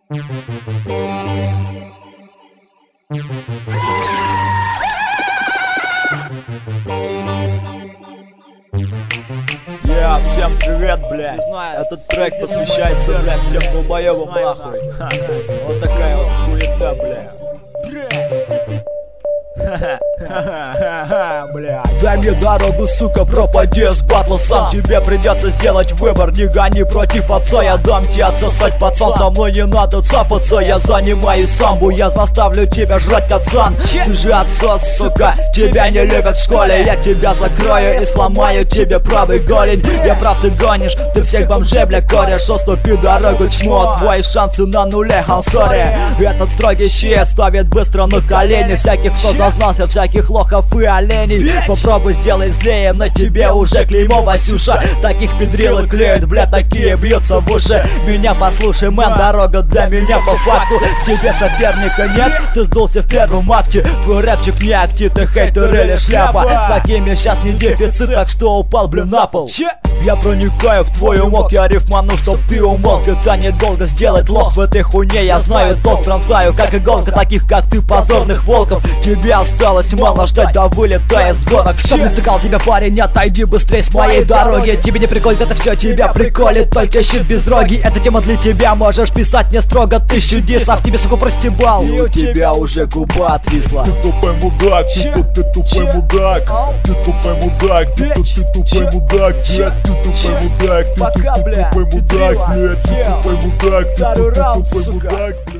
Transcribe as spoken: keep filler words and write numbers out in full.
Я, всем привет, блядь. Этот трек посвящается, блядь, всем долбоебам нахуй. Ха. Вот такая вот хуета, блядь. Бля. Дай мне дорогу, сука, пропади с батла сам. Тебе придется сделать выбор, не гони против отца. Я дам тебе отсосать, пацан, со мной не надо цапаться. Я занимаюсь самбу, я заставлю тебя жрать, пацан. Ты же отсос, сука, тебя не любят в школе. Я тебя закрою и сломаю тебе правый голень. Я прав, ты гонишь, ты всех бомжей, бля, кореш. Уступи дорогу, чмо, твои шансы на нуле, I'm sorry. Этот строгий щит ставит быстро на колени всяких, кто зазнался, всяких лохов и оленей. Попробуй сделай злее, на тебе уже клеймо, Васюша. Таких педрилок клеют, бля, такие бьются в уши. Меня послушай, мэн, дорога для меня по факту. Тебе соперника нет, ты сдулся в первом акте. Твой рэпчик не акти, ты хейтер или шляпа. С такими сейчас не дефицит, так что упал, блин, на пол. Я проникаю в твой умок, я рифману, чтоб ты умолк. Это недолго сделать лох в этой хуйне, я знаю толк. Пронзаю как иголка таких, как ты, позорных волков. Тебе осталось мало ждать, да вылетая с гонок. Чтоб не цикал тебя, парень, отойди быстрее с моей дороги. Тебе не приколит, это все тебя приколит, только щит без роги. Эта тема для тебя, можешь писать не строго тысячу дисов. Тебе, сука, простебал, и у тебя уже губа отвисла. Ты тупой мудак, ты, ты, ты тупой мудак. Ты тупой мудак, ты, ты, ты тупой мудак, блядь. Ты тупой мудак, ты, ты, ты тупой мудак, блядь. Ты тупой мудак, ты, ты, ты тупой мудак, блядь.